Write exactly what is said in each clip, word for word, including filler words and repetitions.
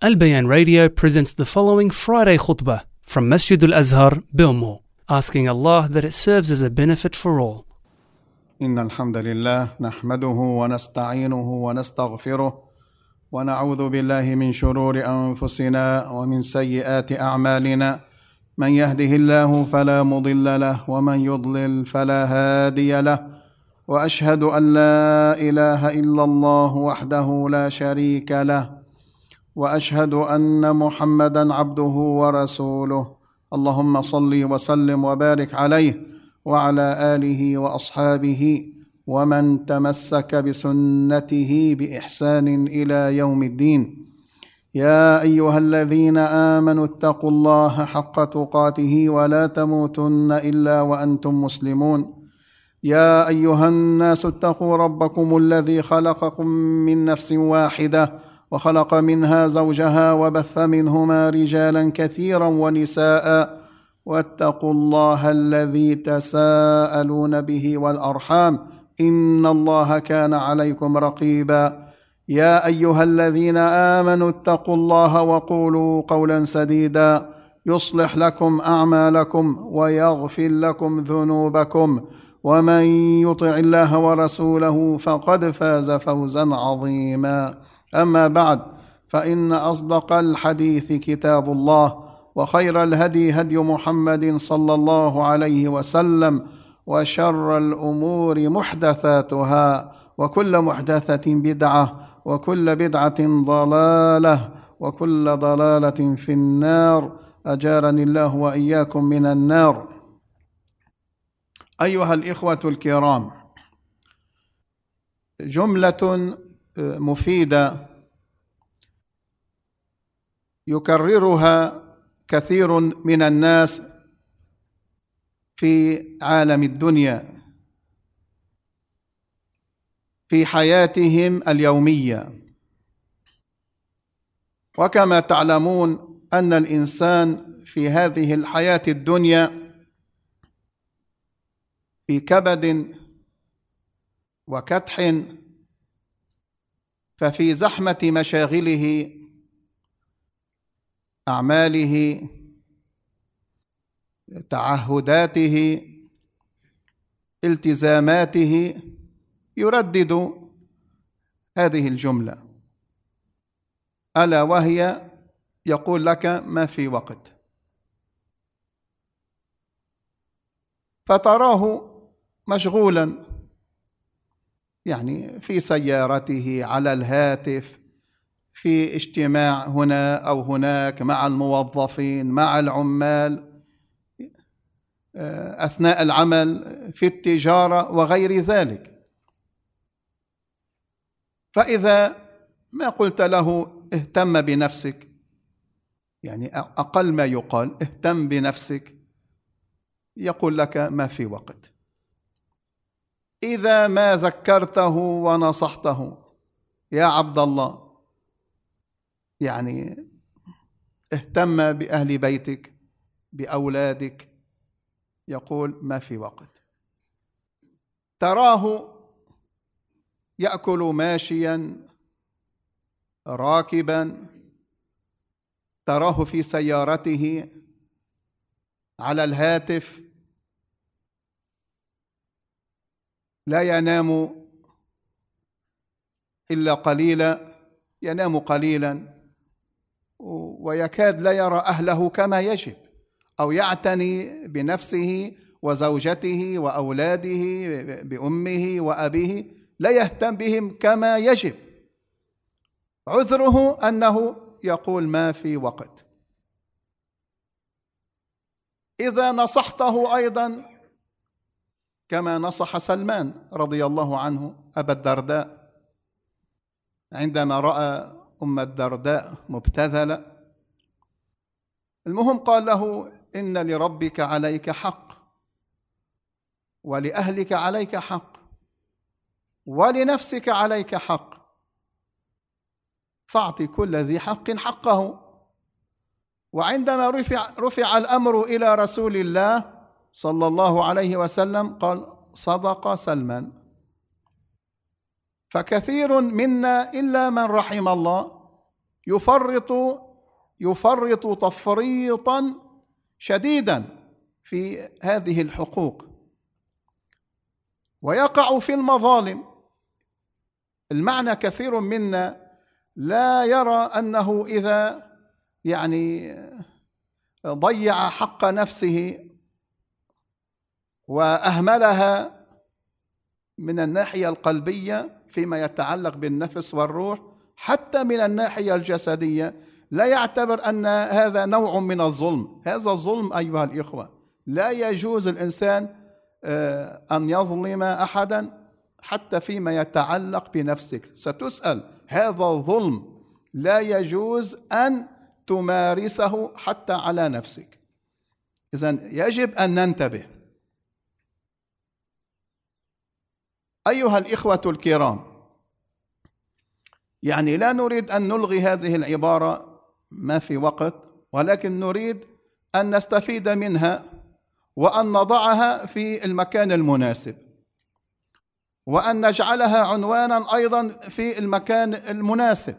Al Bayan Radio presents the following Friday khutbah from Masjid Al-Azhar, Bilmo, asking Allah that it serves as a benefit for all. إن الحمد لله نحمده ونستعينه ونستغفره ونعوذ بالله من شرور أنفسنا ومن سيئات أعمالنا من يهده الله فلا مضل له ومن يضلل فلا هادي له وأشهد أن لا إله إلا الله وحده لا شريك له وأشهد أن محمدًا عبده ورسوله اللهم صل وسلم وبارك عليه وعلى آله وأصحابه ومن تمسك بسنته بإحسان إلى يوم الدين. يا أيها الذين آمنوا اتقوا الله حق تقاته ولا تموتن إلا وأنتم مسلمون. يا أيها الناس اتقوا ربكم الذي خلقكم من نفس واحدة وخلق منها زوجها وبث منهما رجالا كثيرا ونساء واتقوا الله الذي تساءلون به والأرحام إن الله كان عليكم رقيبا. يا أيها الذين آمنوا اتقوا الله وقولوا قولا سديدا يصلح لكم أعمالكم ويغفر لكم ذنوبكم ومن يطع الله ورسوله فقد فاز فوزا عظيما. أما بعد، فإن أصدق الحديث كتاب الله وخير الهدي هدي محمد صلى الله عليه وسلم وشر الأمور محدثاتها وكل محدثة بدعة وكل بدعة ضلالة وكل ضلالة في النار، أجارني الله وإياكم من النار. أيها الإخوة الكرام، جملة مفيدة يكررها كثير من الناس في عالم الدنيا في حياتهم اليومية. وكما تعلمون أن الإنسان في هذه الحياة الدنيا في كبد وكدح، ففي زحمة مشاغله، أعماله، تعهداته، التزاماته، يردد هذه الجملة، ألا وهي يقول لك ما في وقت. فتراه مشغولا، يعني في سيارته، على الهاتف، في اجتماع هنا أو هناك مع الموظفين، مع العمال، أثناء العمل، في التجارة وغير ذلك. فإذا ما قلت له اهتم بنفسك، يعني أقل ما يقال اهتم بنفسك، يقول لك ما في وقت. إذا ما ذكرته ونصحته يا عبد الله، يعني اهتم بأهل بيتك، بأولادك، يقول ما في وقت. تراه يأكل ماشيا راكبا، تراه في سيارته على الهاتف، لا ينام إلا قليلا، ينام قليلا، ويكاد لا يرى أهله كما يجب، أو يعتني بنفسه وزوجته وأولاده، بأمه وأبيه، لا يهتم بهم كما يجب. عذره أنه يقول ما في وقت. إذا نصحته أيضا كما نصح سلمان رضي الله عنه أبا الدرداء عندما رأى أم الدرداء مبتذلة، المهم قال له إن لربك عليك حق، ولأهلك عليك حق، ولنفسك عليك حق، فاعط كل ذي حق حقه. وعندما رفع, رفع الأمر إلى رسول الله صلى الله عليه وسلم قال صدق سلمان. فكثير منا إلا من رحم الله يفرط يفرط تفريطا شديدا في هذه الحقوق ويقع في المظالم. المعنى كثير منا لا يرى أنه إذا يعني ضيع حق نفسه وأهملها من الناحية القلبية فيما يتعلق بالنفس والروح، حتى من الناحية الجسدية، لا يعتبر أن هذا نوع من الظلم. هذا الظلم أيها الإخوة، لا يجوز الإنسان أن يظلم أحدا حتى فيما يتعلق بنفسك. ستسأل، هذا الظلم لا يجوز أن تمارسه حتى على نفسك. إذن يجب أن ننتبه. أيها الإخوة الكرام، يعني لا نريد أن نلغي هذه العبارة، ما في وقت، ولكن نريد أن نستفيد منها وأن نضعها في المكان المناسب، وأن نجعلها عنوانا أيضا في المكان المناسب.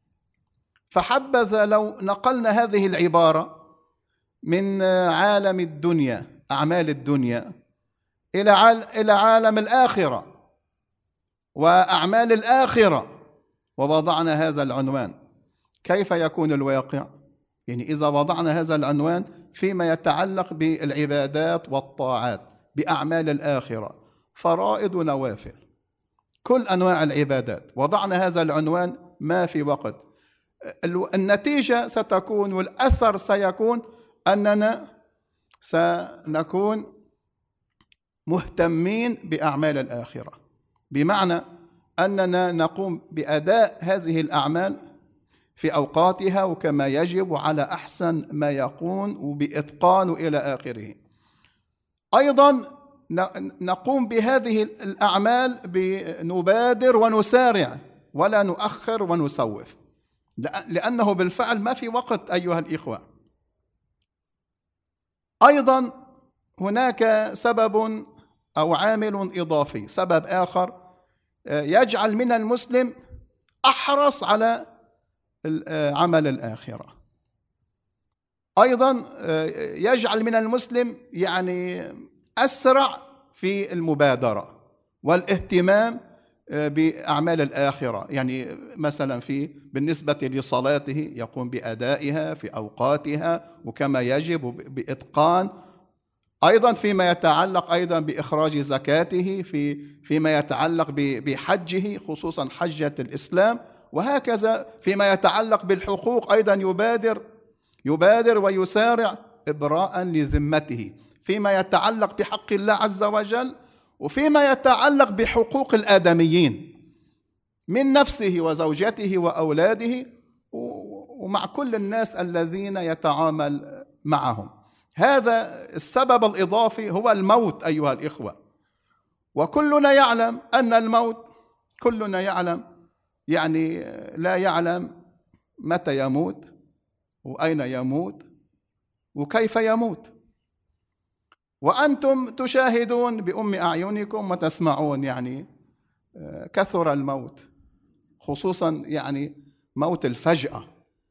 فحبذا لو نقلنا هذه العبارة من عالم الدنيا، أعمال الدنيا، إلى عالم الآخرة وأعمال الآخرة، ووضعنا هذا العنوان. كيف يكون الواقع؟ يعني إذا وضعنا هذا العنوان فيما يتعلق بالعبادات والطاعات، بأعمال الآخرة، فرائض ونوافل، كل أنواع العبادات، وضعنا هذا العنوان، ما في وقت، النتيجة ستكون والأثر سيكون أننا سنكون مهتمين بأعمال الآخرة، بمعنى أننا نقوم بأداء هذه الأعمال في أوقاتها وكما يجب وعلى أحسن ما يكون وبإتقان إلى آخره. أيضا نقوم بهذه الأعمال بنبادر ونسارع ولا نؤخر ونسوف، لأنه بالفعل ما في وقت أيها الإخوة. أيضا هناك سبب أو عامل إضافي، سبب آخر يجعل من المسلم أحرص على عمل الآخرة. أيضا يجعل من المسلم يعني أسرع في المبادرة والاهتمام بأعمال الآخرة. يعني مثلا في بالنسبة لصلاته يقوم بأدائها في أوقاتها وكما يجب بإتقان. أيضا فيما يتعلق أيضا بإخراج زكاته، في فيما يتعلق بحجه، خصوصا حجة الإسلام، وهكذا فيما يتعلق بالحقوق أيضا يبادر يبادر ويسارع إبراء لذمته فيما يتعلق بحق الله عز وجل، وفيما يتعلق بحقوق الآدميين من نفسه وزوجته وأولاده ومع كل الناس الذين يتعامل معهم. هذا السبب الإضافي هو الموت أيها الإخوة، وكلنا يعلم أن الموت، كلنا يعلم، يعني لا يعلم متى يموت وأين يموت وكيف يموت، وأنتم تشاهدون بأم أعينكم وتسمعون يعني كثر الموت، خصوصا يعني موت الفجأة.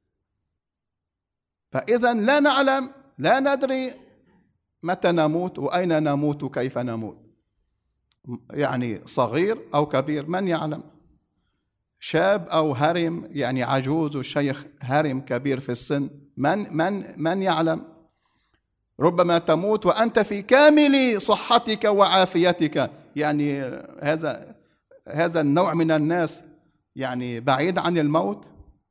فإذا لا نعلم، لا ندري متى نموت وأين نموت وكيف نموت، يعني صغير أو كبير من يعلم، شاب أو هرم، يعني عجوز وشيخ هرم كبير في السن، من من من يعلم. ربما تموت وأنت في كامل صحتك وعافيتك، يعني هذا هذا النوع من الناس يعني بعيد عن الموت،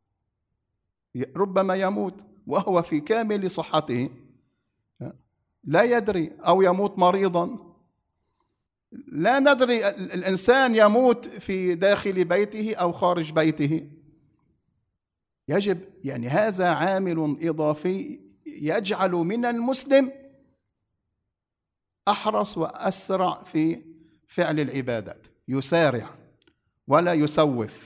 ربما يموت وهو في كامل صحته لا يدري، أو يموت مريضا، لا ندري الإنسان يموت في داخل بيته أو خارج بيته. يجب يعني هذا عامل إضافي يجعل من المسلم أحرص وأسرع في فعل العبادات، يسارع ولا يسوف.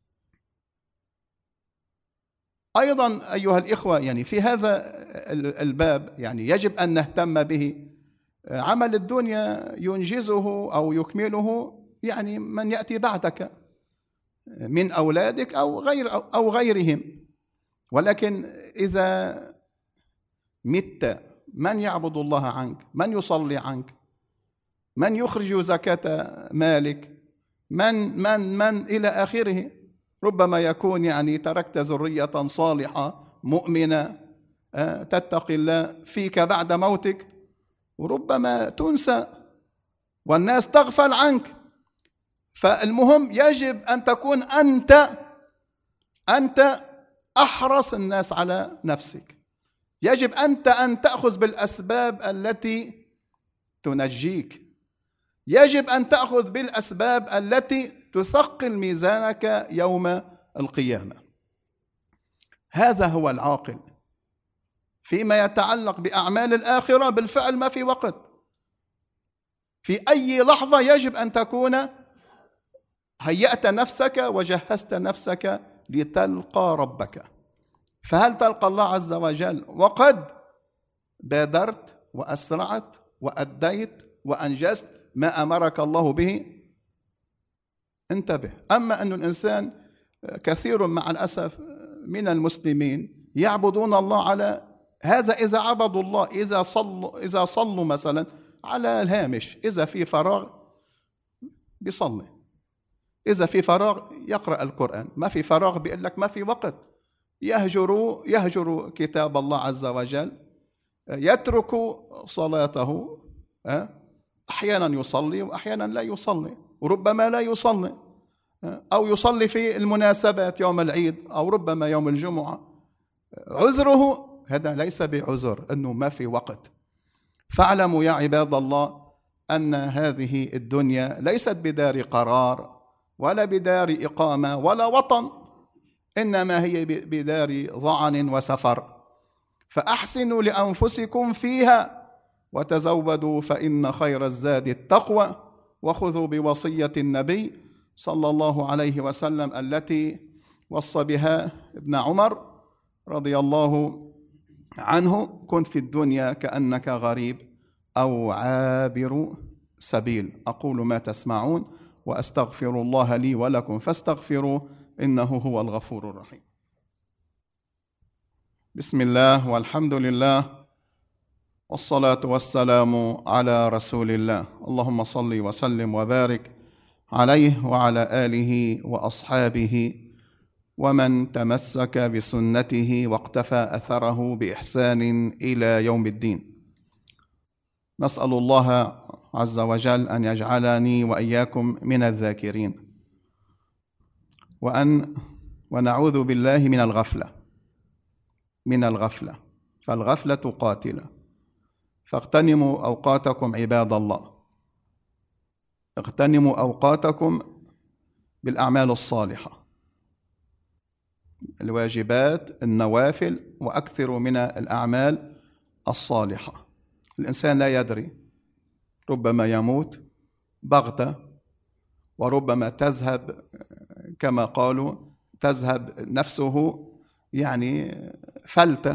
أيضا أيها الإخوة، يعني في هذا الباب يعني يجب أن نهتم به. عمل الدنيا ينجزه أو يكمله يعني من يأتي بعدك من أولادك أو غير أو غيرهم، ولكن إذا مت من يعبد الله عنك؟ من يصلي عنك؟ من يخرج زكاة مالك؟ من من من إلى آخره. ربما يكون يعني تركت ذرية صالحة مؤمنة تتقي الله فيك بعد موتك، وربما تنسى والناس تغفل عنك. فالمهم يجب أن تكون أنت أنت أحرص الناس على نفسك. يجب أنت أن تأخذ بالأسباب التي تنجيك. يجب أن تأخذ بالأسباب التي تثقل ميزانك يوم القيامة. هذا هو العاقل. فيما يتعلق بأعمال الآخرة بالفعل ما في وقت. في أي لحظة يجب أن تكون هيأت نفسك وجهزت نفسك لتلقى ربك. فهل تلقى الله عز وجل وقد بادرت وأسرعت وأديت وأنجزت ما أمرك الله به؟ انتبه. أما أن الإنسان كثير مع الأسف من المسلمين يعبدون الله على هذا، إذا عبدوا الله، إذا صلوا إذا صلوا مثلا على الهامش، إذا في فراغ بيصلي، إذا في فراغ يقرأ القرآن، ما في فراغ بيقول لك ما في وقت. يهجر يهجر كتاب الله عز وجل، يترك صلاته، أحيانا يصلي وأحيانا لا يصلي، وربما لا يصلي، أو يصلي في المناسبات يوم العيد أو ربما يوم الجمعة. عذره هذا ليس بعذر أنه ما في وقت. فاعلموا يا عباد الله أن هذه الدنيا ليست بدار قرار ولا بدار إقامة ولا وطن، إنما هي بدار ظعن وسفر. فأحسنوا لأنفسكم فيها وتزودوا فإن خير الزاد التقوى، وخذوا بوصية النبي صلى الله عليه وسلم التي وصى بها ابن عمر رضي الله عنه: كن في الدنيا كأنك غريب أو عابر سبيل. أقول ما تسمعون وأستغفر الله لي ولكم فاستغفروه إنه هو الغفور الرحيم. بسم الله والحمد لله والصلاة والسلام على رسول الله. اللهم صل وسلم وبارك عليه وعلى آله وأصحابه ومن تمسك بسنته واقتفى أثره بإحسان إلى يوم الدين. نسأل الله عز وجل أن يجعلني وإياكم من الذاكرين، وأن ونعوذ بالله من الغفلة من الغفلة فالغفلة قاتلة. فاغتنموا أوقاتكم عباد الله، اغتنموا أوقاتكم بالأعمال الصالحة، الواجبات، النوافل، وأكثروا من الأعمال الصالحة. الإنسان لا يدري، ربما يموت بغتة، وربما تذهب كما قالوا تذهب نفسه يعني فلتة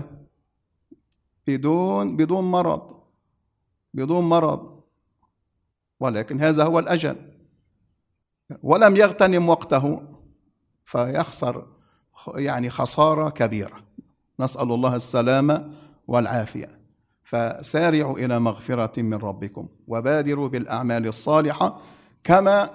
بدون بدون مرض بدون مرض ولكن هذا هو الأجل. ولم يغتنم وقته فيخسر يعني خسارة كبيرة. نسأل الله السلامة والعافية. فسارعوا إلى مغفرة من ربكم وبادروا بالأعمال الصالحة كما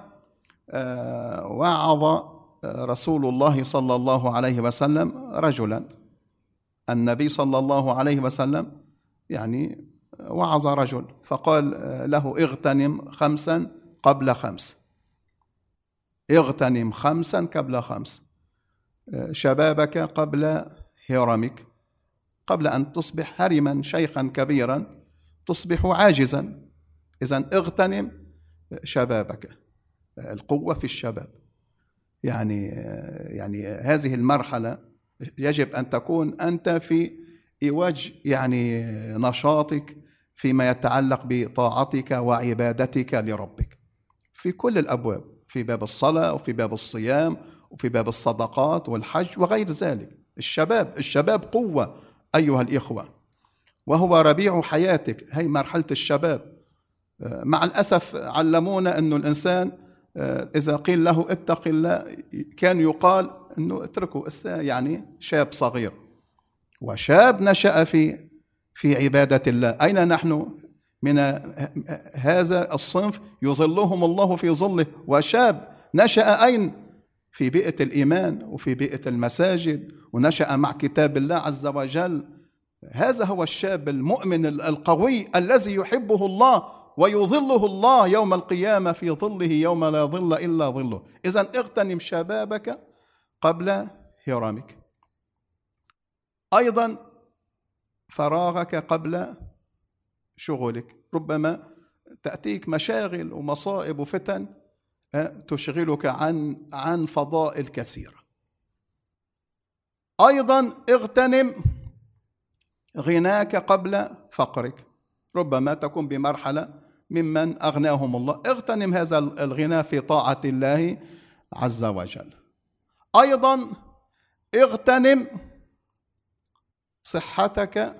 وعظ رسول الله صلى الله عليه وسلم رجلا. النبي صلى الله عليه وسلم يعني وعظ رجل فقال له: اغتنم خمسا قبل خمس، اغتنم خمسا قبل خمس، شبابك قبل هرمك، قبل أن تصبح هرما شيخا كبيرا تصبح عاجزا. إذن اغتنم شبابك، القوة في الشباب. يعني يعني هذه المرحلة يجب أن تكون أنت في إيواج يعني نشاطك فيما يتعلق بطاعتك وعبادتك لربك في كل الأبواب، في باب الصلاة وفي باب الصيام وفي باب الصدقات والحج وغير ذلك. الشباب الشباب قوة أيها الإخوة، وهو ربيع حياتك. هي مرحلة الشباب. مع الأسف علمونا أنه الإنسان إذا قيل له اتق الله كان يقال أنه اتركه يعني شاب صغير. وشاب نشأ في في عبادة الله. أين نحن من هذا الصنف؟ يظلهم الله في ظله. وشاب نشأ أين؟ في بيئة الإيمان وفي بيئة المساجد، ونشأ مع كتاب الله عز وجل. هذا هو الشاب المؤمن القوي الذي يحبه الله ويظله الله يوم القيامة في ظله يوم لا ظل إلا ظله. إذن اغتنم شبابك قبل هرمك. أيضا فراغك قبل شغلك. ربما تأتيك مشاغل ومصائب وفتن تشغلك عن عن فضائل كثيرة. أيضا اغتنم غناك قبل فقرك. ربما تكون بمرحلة ممن أغناهم الله. اغتنم هذا الغنى في طاعة الله عز وجل. أيضا اغتنم صحتك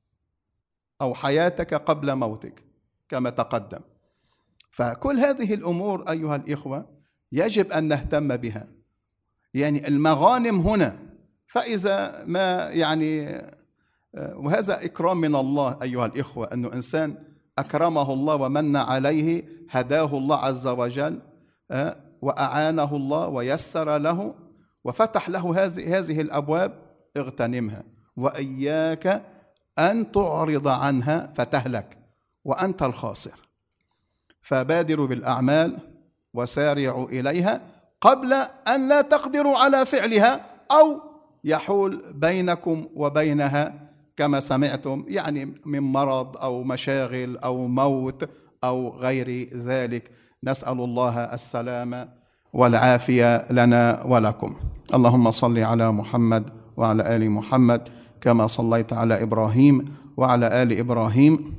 أو حياتك قبل موتك كما تقدم. فكل هذه الأمور أيها الإخوة يجب أن نهتم بها. يعني المغانم هنا، فإذا ما يعني، وهذا إكرام من الله أيها الإخوة، أنه إنسان أكرمه الله ومن عليه، هداه الله عز وجل وأعانه الله ويسر له وفتح له هذه هذه الأبواب. اغتنمها، وإياك أن تعرض عنها فتهلك وأنت الخاسر. فبادروا بالأعمال وسارعوا إليها قبل أن لا تقدروا على فعلها أو يحول بينكم وبينها كما سمعتم، يعني من مرض أو مشاغل أو موت أو غير ذلك. نسأل الله السلامة والعافية لنا ولكم. اللهم صل على محمد وعلى آل محمد كما صليت على إبراهيم وعلى آل إبراهيم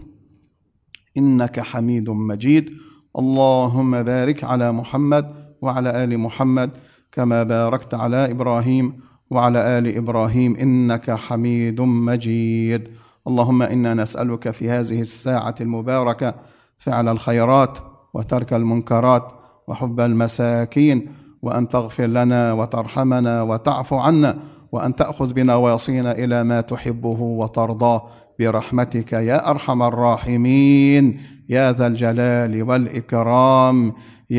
إنك حميد مجيد. اللهم بارك على محمد وعلى آل محمد كما باركت على إبراهيم وعلى آل إبراهيم إنك حميد مجيد. اللهم إنا نسألك في هذه الساعة المباركة فعل الخيرات وترك المنكرات وحب المساكين، وأن تغفر لنا وترحمنا وتعفو عنا، وأن تأخذ بنواصينا إلى ما تحبه وترضاه برحمتك يا أرحم الراحمين يا ذا الجلال والإكرام.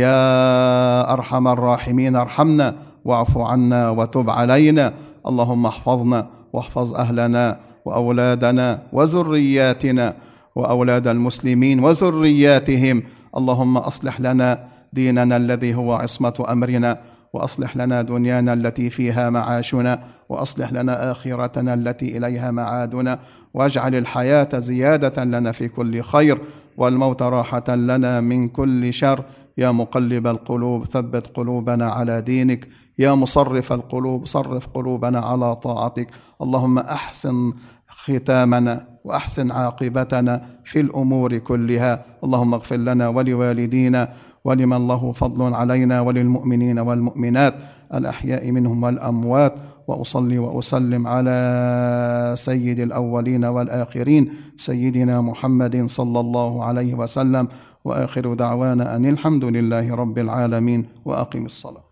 يا أرحم الراحمين ارحمنا واعف عنا وتب علينا. اللهم احفظنا واحفظ أهلنا وأولادنا وذرياتنا وأولاد المسلمين وذرياتهم. اللهم أصلح لنا ديننا الذي هو عصمة أمرنا، وأصلح لنا دنيانا التي فيها معاشنا، وأصلح لنا آخرتنا التي إليها معادنا، واجعل الحياة زيادة لنا في كل خير والموت راحة لنا من كل شر. يا مقلب القلوب ثبت قلوبنا على دينك، يا مصرف القلوب صرف قلوبنا على طاعتك. اللهم أحسن ختامنا وأحسن عاقبتنا في الأمور كلها. اللهم اغفر لنا ولوالدينا ولمن له فضل علينا وللمؤمنين والمؤمنات الأحياء منهم والأموات. وأصلي وأسلم على سيد الأولين والآخرين سيدنا محمد صلى الله عليه وسلم، وآخر دعوانا أن الحمد لله رب العالمين، وأقم الصلاة.